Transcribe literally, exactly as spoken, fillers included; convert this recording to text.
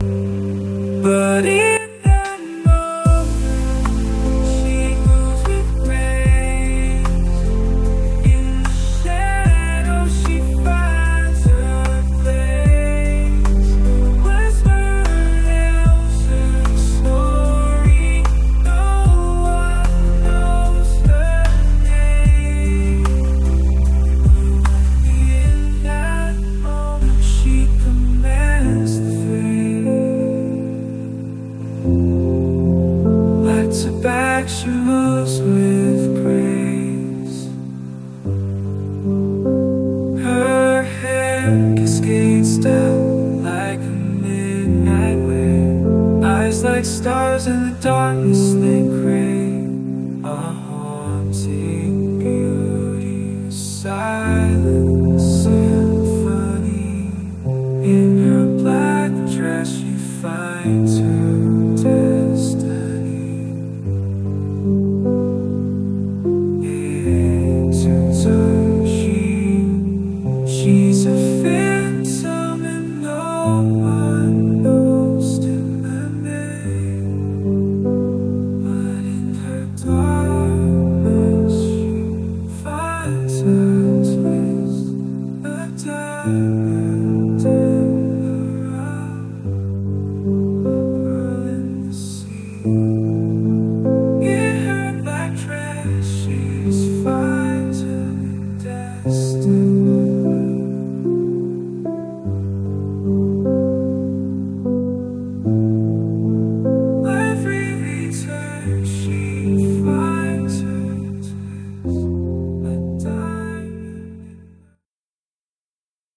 But in that moment, she moves with grace. In the shadow, she finds her place. Whisper tells her story. No one knows her name. In that moment, she commands the fade. Lights her back, she moves with grace. Her hair cascades down like a midnight wave. Eyes like stars in the darkness they crave. A haunting beauty, a silent symphony. In her black dress she finds her destiny. Into her she, she's a phantom and no